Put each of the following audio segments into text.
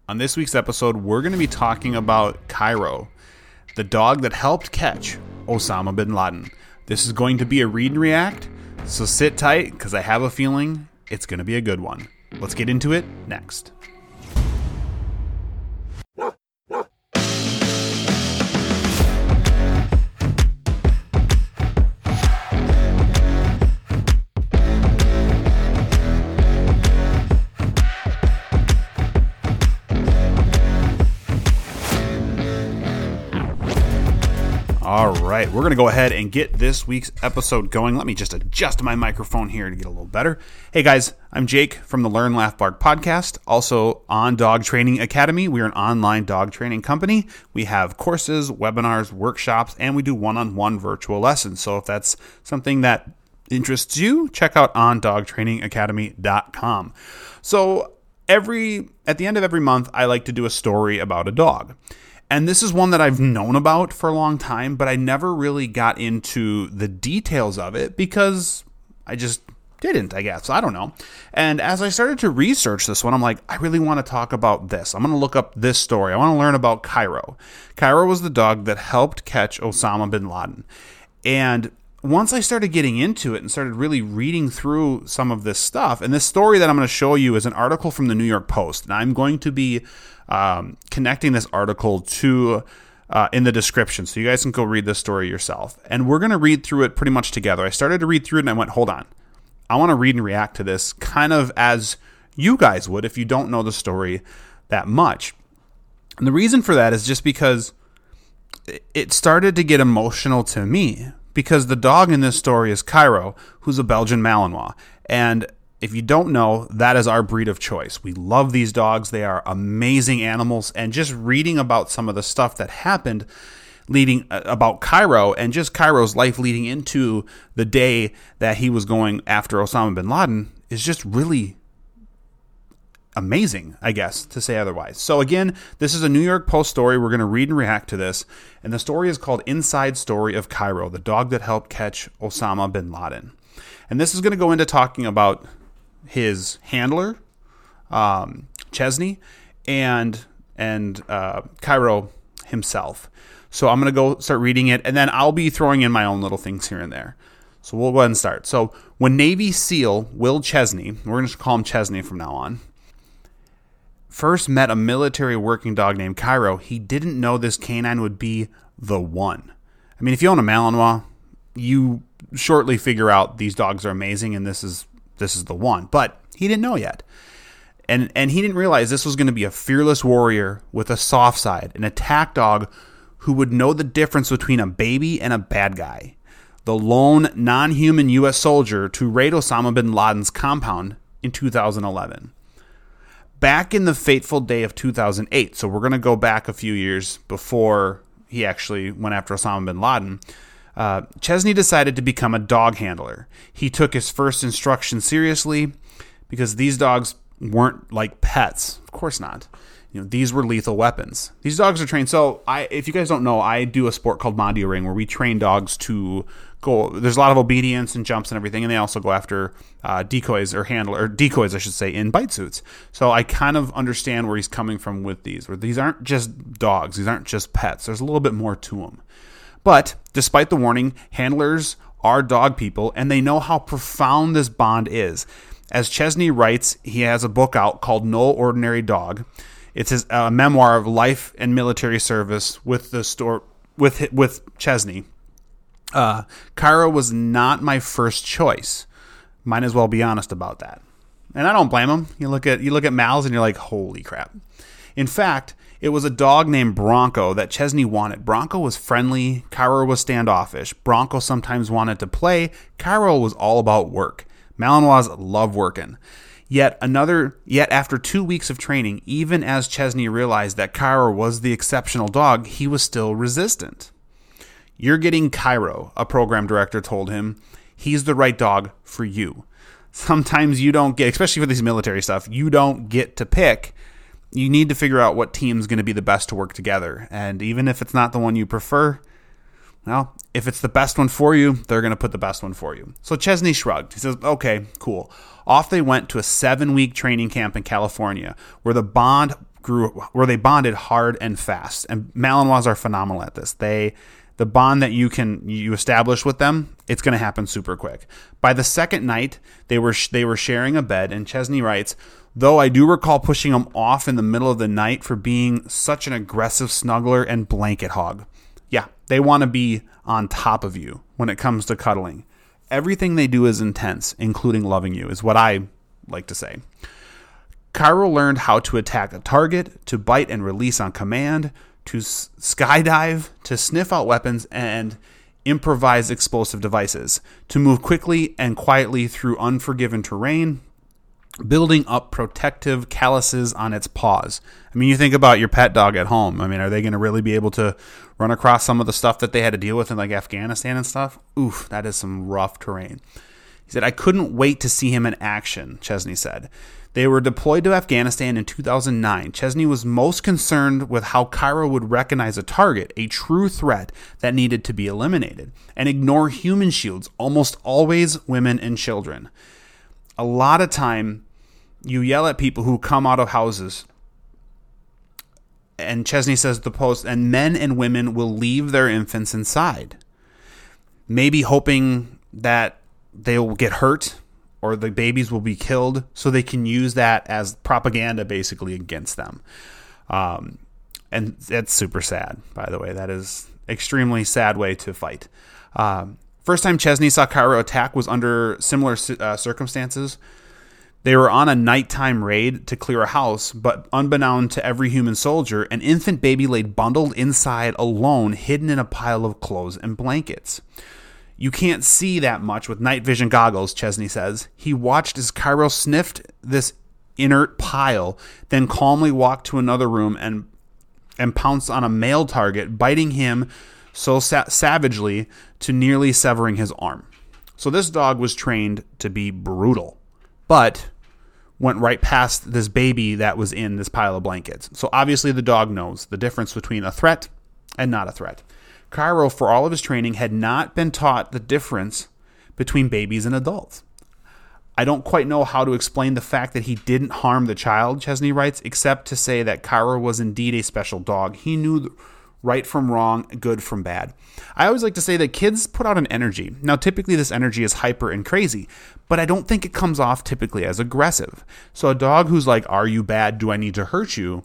On this week's episode, we're going to be talking about Cairo, the dog that helped catch Osama bin Laden. This is going to be a read and react, so sit tight because I have a feeling it's going to be a good one. Let's get into it next. All right, we're going to go ahead and get this week's episode going. Let me just adjust my microphone here to get a little better. Hey guys, I'm Jake from the Learn, Laugh, Bark podcast, also on Dog Training Academy. We are an online dog training company. We have courses, webinars, workshops, and we do one-on-one virtual lessons. So if that's something that interests you, check out ondogtrainingacademy.com. So at the end of every month, I like to do a story about a dog. And this is one that I've known about for a long time, but I never really got into the details of it because I just didn't, I guess. I don't know. And as I started to research this one, I'm like, I really want to talk about this. I'm going to look up this story. I want to learn about Cairo. Cairo was the dog that helped catch Osama bin Laden. And once I started getting into it and started really reading through some of this stuff, and this story that I'm going to show you is an article from the New York Post. And I'm going to be connecting this article to in the description, so you guys can go read this story yourself. And we're going to read through it pretty much together. I started to read through it and I went, hold on. I want to read and react to this kind of as you guys would if you don't know the story that much. And the reason for that is just because it started to get emotional to me, because the dog in this story is Cairo, who's a Belgian Malinois. And if you don't know, that is our breed of choice. We love these dogs. They are amazing animals. And just reading about some of the stuff that happened about Cairo and just Cairo's life leading into the day that he was going after Osama bin Laden is just really amazing, I guess, to say otherwise. So again, this is a New York Post story. We're going to read and react to this. And the story is called Inside Story of Cairo, the dog that helped catch Osama bin Laden. And this is going to go into talking about his handler, Chesney, and Cairo himself. So I'm going to go start reading it, and then I'll be throwing in my own little things here and there. So we'll go ahead and start. So when Navy SEAL Will Chesney, we're going to call him Chesney from now on, first met a military working dog named Cairo, he didn't know this canine would be the one. I mean, if you own a Malinois, you shortly figure out these dogs are amazing and this is the one. But he didn't know yet. And he didn't realize this was going to be a fearless warrior with a soft side, an attack dog who would know the difference between a baby and a bad guy. The lone non-human U.S. soldier to raid Osama bin Laden's compound in 2011. Back in the fateful day of 2008, so we're going to go back a few years before he actually went after Osama bin Laden, Chesney decided to become a dog handler. He took his first instruction seriously because these dogs weren't like pets. Of course not. These were lethal weapons. These dogs are trained. So if you guys don't know, I do a sport called Mondio Ring where we train dogs to go. There's a lot of obedience and jumps and everything, and they also go after decoys, I should say, in bite suits. So I kind of understand where he's coming from with these. Where these aren't just dogs. These aren't just pets. There's a little bit more to them. But despite the warning, handlers are dog people, and they know how profound this bond is. As Chesney writes, he has a book out called No Ordinary Dog. It's his memoir of life and military service with Chesney. Cairo was not my first choice. Might as well be honest about that. And I don't blame him. You look at Mal's and you're like, holy crap. In fact, it was a dog named Bronco that Chesney wanted. Bronco was friendly. Cairo was standoffish. Bronco sometimes wanted to play. Cairo was all about work. Malinois love working. Yet after 2 weeks of training, even as Chesney realized that Cairo was the exceptional dog, he was still resistant. You're getting Cairo, a program director told him. He's the right dog for you. Sometimes you don't get, especially for this military stuff, you don't get to pick. You need to figure out what team's going to be the best to work together. And even if it's not the one you prefer, well, if it's the best one for you, they're going to put the best one for you. So Chesney shrugged. He says, okay, cool. Off they went to a 7-week training camp in California where the bond bonded hard and fast. And Malinois are phenomenal at this. The bond that you establish with them, it's going to happen super quick. By the second night, they were sharing a bed, and Chesney writes, though I do recall pushing him off in the middle of the night for being such an aggressive snuggler and blanket hog. Yeah, they want to be on top of you when it comes to cuddling. Everything they do is intense, including loving you, is what I like to say. Cairo learned how to attack a target, to bite and release on command, to skydive, to sniff out weapons, and improvise explosive devices, to move quickly and quietly through unforgiven terrain, building up protective calluses on its paws. I mean, you think about your pet dog at home. I mean, are they going to really be able to run across some of the stuff that they had to deal with in like Afghanistan and stuff? Oof, that is some rough terrain. He said, I couldn't wait to see him in action, Chesney said. They were deployed to Afghanistan in 2009. Chesney was most concerned with how Cairo would recognize a target, a true threat that needed to be eliminated, and ignore human shields, almost always women and children. A lot of time, you yell at people who come out of houses, and Chesney says the post, and men and women will leave their infants inside, maybe hoping that they will get hurt or the babies will be killed, so they can use that as propaganda basically against them. And that's super sad, by the way. That is extremely sad way to fight. First time Chesney saw Cairo attack was under similar circumstances. They were on a nighttime raid to clear a house, but unbeknown to every human soldier, an infant baby lay bundled inside alone, hidden in a pile of clothes and blankets. You can't see that much with night vision goggles, Chesney says. He watched as Cairo sniffed this inert pile, then calmly walked to another room and pounced on a male target, biting him so savagely to nearly severing his arm. So this dog was trained to be brutal, but went right past this baby that was in this pile of blankets. So obviously the dog knows the difference between a threat and not a threat. Cairo, for all of his training, had not been taught the difference between babies and adults. I don't quite know how to explain the fact that he didn't harm the child, Chesney writes, except to say that Cairo was indeed a special dog. He knew right from wrong, good from bad. I always like to say that kids put out an energy. Now, typically this energy is hyper and crazy, but I don't think it comes off typically as aggressive. So a dog who's like, are you bad? Do I need to hurt you?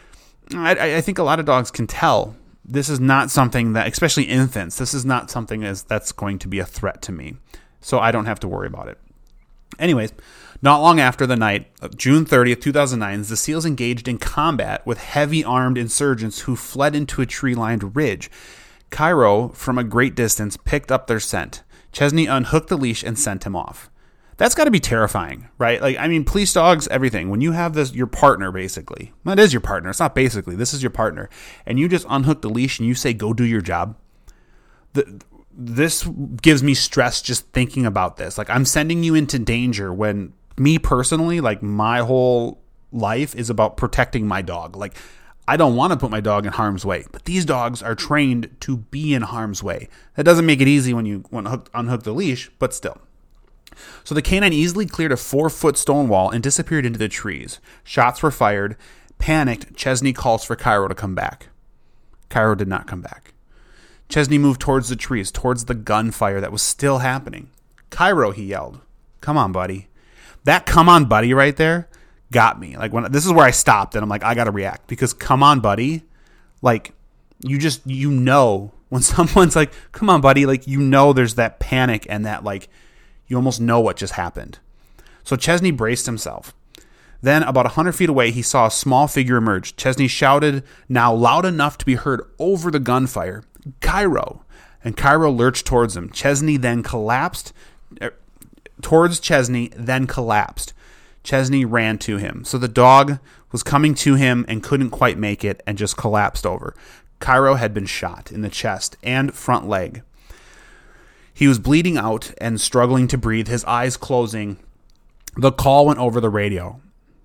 I think a lot of dogs can tell. This is not something that, especially infants, this is not something that's going to be a threat to me. So I don't have to worry about it. Anyways, not long after the night of June 30th, 2009, the SEALs engaged in combat with heavy armed insurgents who fled into a tree-lined ridge. Cairo, from a great distance, picked up their scent. Chesney unhooked the leash and sent him off. That's got to be terrifying, right? Like, I mean, police dogs, everything. When you have this, your partner, basically. Well, it is your partner. It's not basically. This is your partner. And you just unhook the leash and you say, go do your job. This gives me stress just thinking about this. Like, I'm sending you into danger when me personally, like, my whole life is about protecting my dog. Like, I don't want to put my dog in harm's way, but these dogs are trained to be in harm's way. That doesn't make it easy when you unhook the leash, but still. So the canine easily cleared a 4-foot stone wall and disappeared into the trees. Shots were fired. Panicked, Chesney calls for Cairo to come back. Cairo did not come back. Chesney moved towards the trees, towards the gunfire that was still happening. Cairo, he yelled. Come on, buddy. That come on, buddy right there got me. Like, this is where I stopped and I'm like, I got to react, because come on, buddy. Like, you know, when someone's like, come on, buddy, like, you know, there's that panic and that, like, you almost know what just happened. So Chesney braced himself. Then, about 100 feet away, he saw a small figure emerge. Chesney shouted, now loud enough to be heard over the gunfire, Cairo. And Cairo lurched towards him. Chesney then collapsed. Chesney ran to him. So the dog was coming to him and couldn't quite make it and just collapsed over. Cairo had been shot in the chest and front leg. He was bleeding out and struggling to breathe, his eyes closing. The call went over the radio.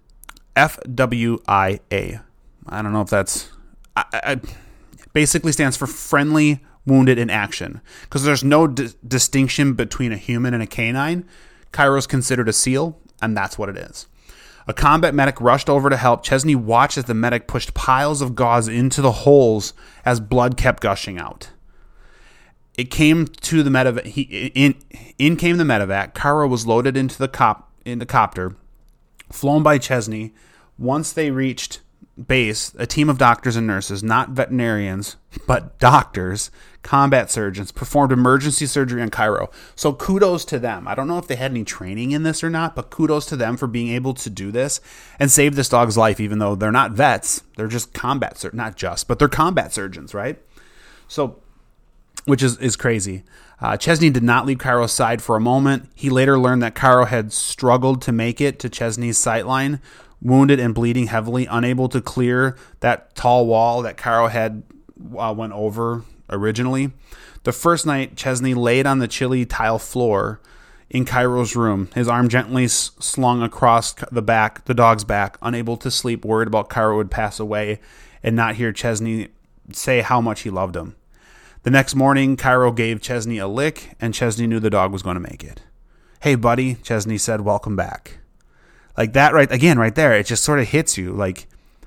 FWIA. I don't know if that's... basically stands for Friendly Wounded in Action. Because there's no distinction between a human and a canine. Cairo's considered a SEAL, and that's what it is. A combat medic rushed over to help. Chesney watched as the medic pushed piles of gauze into the holes as blood kept gushing out. It came to the medevac. In came the medevac. Cairo was loaded into the copter, flown by Chesney. Once they reached base, a team of doctors and nurses, not veterinarians, but doctors, combat surgeons, performed emergency surgery on Cairo. So kudos to them. I don't know if they had any training in this or not, but kudos to them for being able to do this and save this dog's life, even though they're not vets. They're just but they're combat surgeons, right? So, which is crazy. Chesney did not leave Cairo's side for a moment. He later learned that Cairo had struggled to make it to Chesney's sight line, wounded and bleeding heavily, unable to clear that tall wall that Cairo had went over originally. The first night, Chesney laid on the chilly tile floor in Cairo's room, his arm gently slung across the dog's back, unable to sleep, worried about Cairo would pass away and not hear Chesney say how much he loved him. The next morning, Cairo gave Chesney a lick, and Chesney knew the dog was going to make it. "Hey, buddy," Chesney said, "welcome back." Like that right there, it just sort of hits you. Like,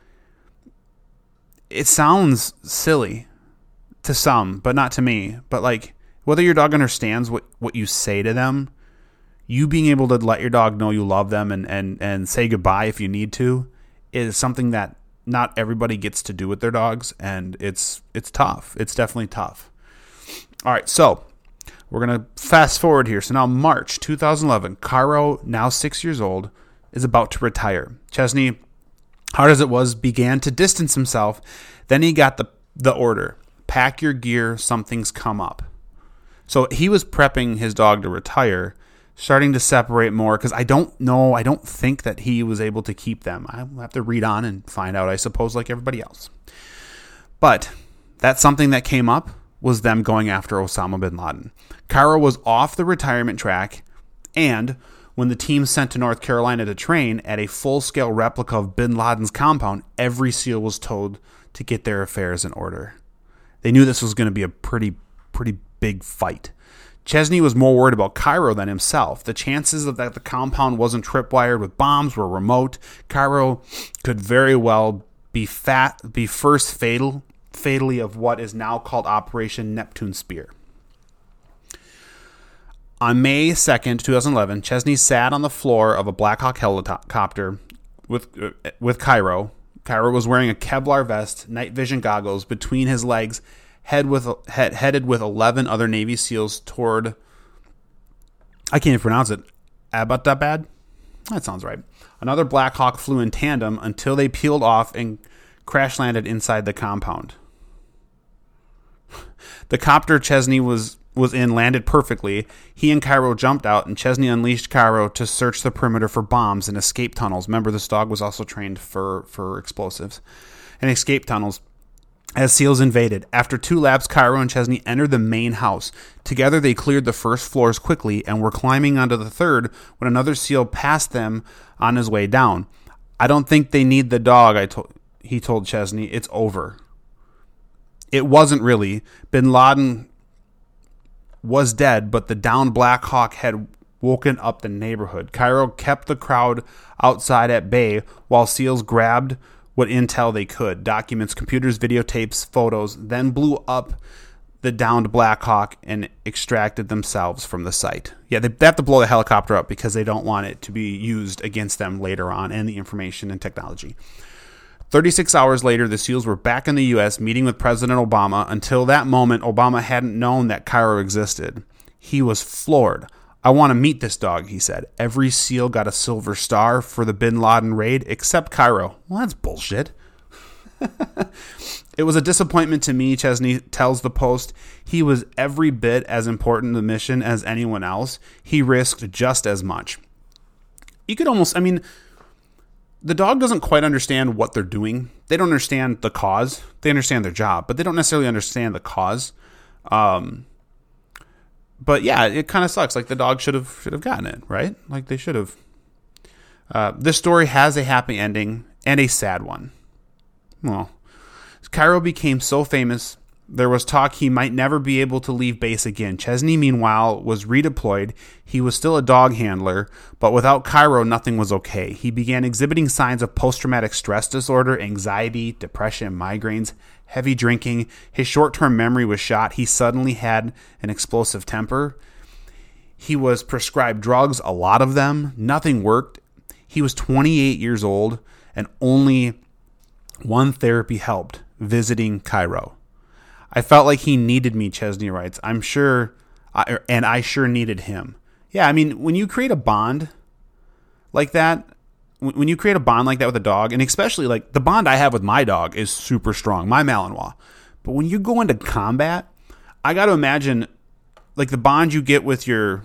it sounds silly to some, but not to me. But like, whether your dog understands what you say to them, you being able to let your dog know you love them and say goodbye if you need to is something that not everybody gets to do with their dogs, and it's tough. It's definitely tough. All right, so we're going to fast forward here. So now March 2011, Cairo, now 6 years old, is about to retire. Chesney, hard as it was, began to distance himself. Then he got the order, pack your gear, something's come up. So he was prepping his dog to retire, starting to separate more, because I don't think that he was able to keep them. I'll have to read on and find out, I suppose, like everybody else. But that's something that came up was them going after Osama bin Laden. Cairo was off the retirement track, and when the team sent to North Carolina to train at a full-scale replica of bin Laden's compound, every SEAL was told to get their affairs in order. They knew this was going to be a pretty big fight. Chesney was more worried about Cairo than himself. The chances of that the compound wasn't tripwired with bombs were remote. Cairo could very well be first fatally of what is now called Operation Neptune Spear. On May 2nd, 2011, Chesney sat on the floor of a Black Hawk helicopter with Cairo. Cairo was wearing a Kevlar vest, night vision goggles between his legs, headed with 11 other Navy SEALs toward, I can't even pronounce it, Abbottabad? That sounds right. Another Black Hawk flew in tandem until they peeled off and crash landed inside the compound. The copter Chesney was in landed perfectly. He and Cairo jumped out, and Chesney unleashed Cairo to search the perimeter for bombs and escape tunnels. Remember, this dog was also trained for explosives and escape tunnels as SEALs invaded. After 2 laps, Cairo and Chesney entered the main house. Together, they cleared the first floors quickly and were climbing onto the third when another SEAL passed them on his way down. "I don't think they need the dog," he told Chesney. "It's over." It wasn't really. Bin Laden was dead, but the downed Black Hawk had woken up the neighborhood. Cairo kept the crowd outside at bay while SEALs grabbed what intel they could: documents, computers, videotapes, photos, then blew up the downed Black Hawk and extracted themselves from the site. Yeah, they have to blow the helicopter up because they don't want it to be used against them later on, and the information and technology. 36 hours later, the SEALs were back in the U.S. meeting with President Obama. Until that moment, Obama hadn't known that Cairo existed. He was floored. "I want to meet this dog," he said. "Every SEAL got a Silver Star for the bin Laden raid except Cairo." Well, that's bullshit. "It was a disappointment to me," Chesney tells the Post. "He was every bit as important to the mission as anyone else. He risked just as much." You could almost, the dog doesn't quite understand what they're doing. They don't understand the cause. They understand their job, but they don't necessarily understand the cause. But yeah, it kind of sucks. Like, the dog should have gotten it, right? Like, they should have. This story has a happy ending and a sad one. Well, Cairo became so famous There was talk he might never be able to leave base again. Chesney, meanwhile, was redeployed. He was still a dog handler, but without Cairo, nothing was okay. He began exhibiting signs of post-traumatic stress disorder, anxiety, depression, migraines, heavy drinking. His short-term memory was shot. He suddenly had an explosive temper. He was prescribed drugs, a lot of them. Nothing worked. He was 28 years old, and only one therapy helped, visiting Cairo. I felt like he needed me, Chesney writes. I sure needed him. Yeah, I mean, when you create a bond like that, with a dog, and especially like the bond I have with my dog is super strong, my Malinois. But when you go into combat, I got to imagine like the bond you get with your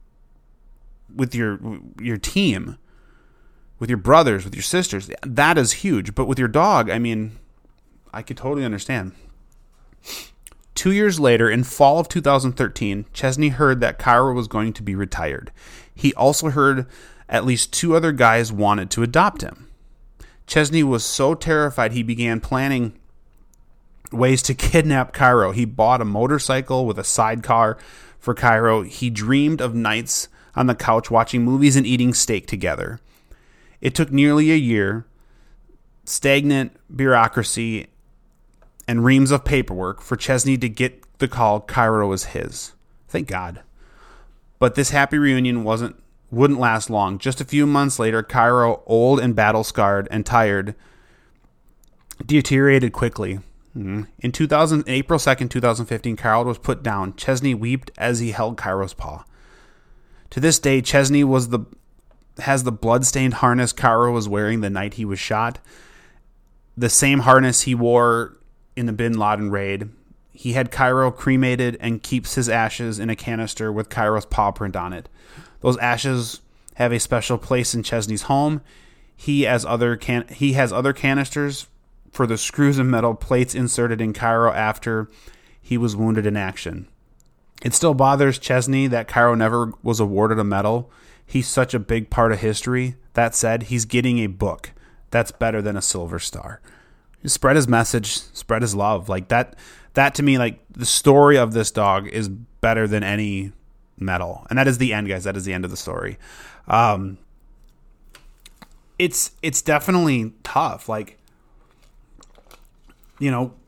team, with your brothers, with your sisters, that is huge. But with your dog, I mean, I could totally understand. 2 years later, in fall of 2013, Chesney heard that Cairo was going to be retired. He also heard at least 2 other guys wanted to adopt him. Chesney was so terrified he began planning ways to kidnap Cairo. He bought a motorcycle with a sidecar for Cairo. He dreamed of nights on the couch watching movies and eating steak together. It took nearly a year, stagnant bureaucracy, and reams of paperwork for Chesney to get the call Cairo was his. Thank God. But this happy reunion wouldn't last long. Just a few months later, Cairo, old and battle-scarred and tired, deteriorated quickly. In April 2nd, 2015, Cairo was put down. Chesney wept as he held Cairo's paw. To this day, Chesney has the blood-stained harness Cairo was wearing the night he was shot. The same harness he wore in the Bin Laden raid. He had Cairo cremated and keeps his ashes in a canister with Cairo's paw print on it. Those ashes have a special place in Chesney's home. He has other canisters for the screws and metal plates inserted in Cairo after he was wounded in action. It still bothers Chesney that Cairo never was awarded a medal. He's such a big part of history. That said, he's getting a book. That's better than a silver star. Spread his message, spread his love. Like that to me, like the story of this dog is better than any medal. And that is the end, guys. That is the end of the story. It's definitely tough. Like, you know,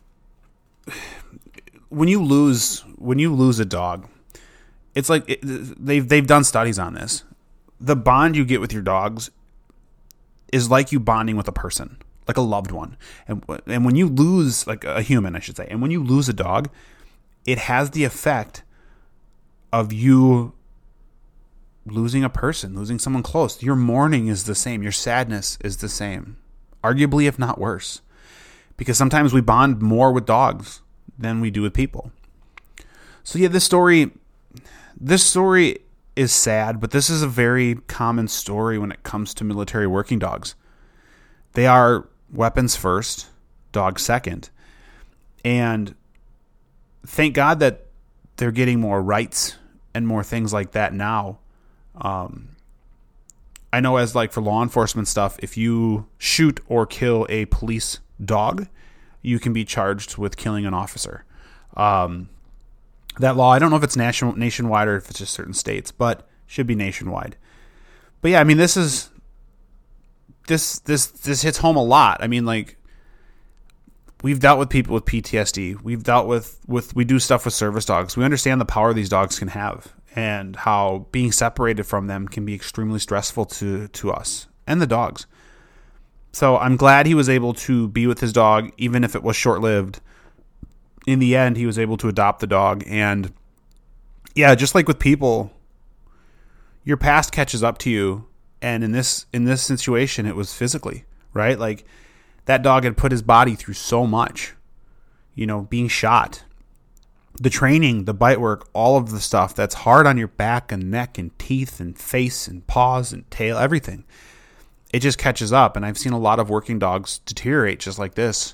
when you lose a dog, it's like they've done studies on this. The bond you get with your dogs is like you bonding with a person, like a loved one. And when you lose, like a human, I should say, and when you lose a dog, it has the effect of you losing a person, losing someone close. Your mourning is the same. Your sadness is the same, arguably, if not worse, because sometimes we bond more with dogs than we do with people. So yeah, this story is sad, but this is a very common story when it comes to military working dogs. They are weapons first, dogs second. And thank God that they're getting more rights and more things like that now. I know as like for law enforcement stuff, if you shoot or kill a police dog, you can be charged with killing an officer. That law, I don't know if it's nationwide or if it's just certain states, but should be nationwide. But yeah, I mean, this hits home a lot. I mean, like, we've dealt with people with PTSD. We've dealt with we do stuff with service dogs. We understand the power these dogs can have and how being separated from them can be extremely stressful to us and the dogs. So I'm glad he was able to be with his dog, even if it was short-lived. In the end, he was able to adopt the dog. And yeah, just like with people, your past catches up to you. And in this situation, it was physically, right? Like that dog had put his body through so much, you know, being shot, the training, the bite work, all of the stuff that's hard on your back and neck and teeth and face and paws and tail, everything. It just catches up. And I've seen a lot of working dogs deteriorate just like this.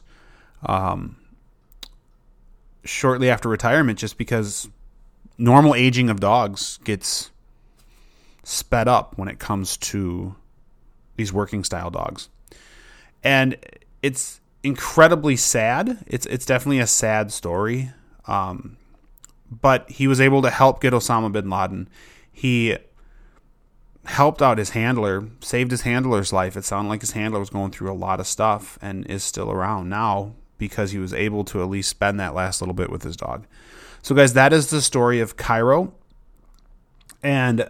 Shortly after retirement, just because normal aging of dogs gets sped up when it comes to these working style dogs. And it's incredibly sad. It's definitely a sad story. But he was able to help get Osama bin Laden. He helped out his handler, saved his handler's life. It sounded like his handler was going through a lot of stuff and is still around now because he was able to at least spend that last little bit with his dog. So, guys, that is the story of Cairo. And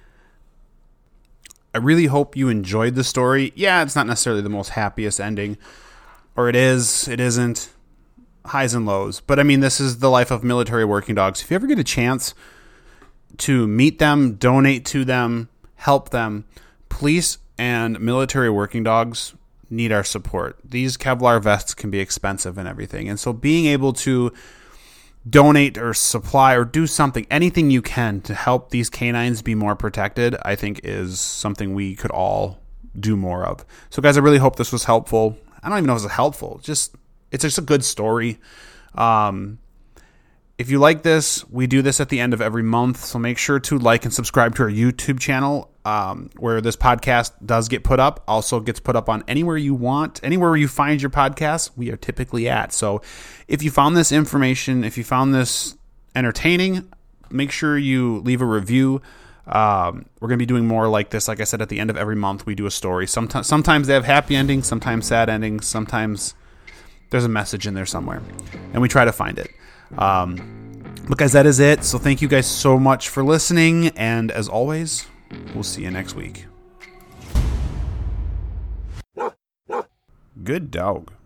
I really hope you enjoyed the story. Yeah, it's not necessarily the most happiest ending. Or it is, it isn't. Highs and lows. But, I mean, this is the life of military working dogs. If you ever get a chance to meet them, donate to them, help them, police and military working dogs need our support. These Kevlar vests can be expensive and everything. And so being able to donate or supply or do something, anything you can to help these canines be more protected, I think is something we could all do more of. So, guys, I really hope this was helpful. I don't even know if it's helpful. It's just a good story. If you like this, we do this at the end of every month, so make sure to like and subscribe to our YouTube channel, where this podcast does get put up. Also gets put up on anywhere you want, anywhere you find your podcasts, we are typically at. So if you found this information, if you found this entertaining, make sure you leave a review. We're going to be doing more like this. Like I said, at the end of every month, we do a story. Sometimes they have happy endings, sometimes sad endings, sometimes there's a message in there somewhere, and we try to find it. But guys, that is it. So thank you guys so much for listening. And as always, we'll see you next week. Good dog.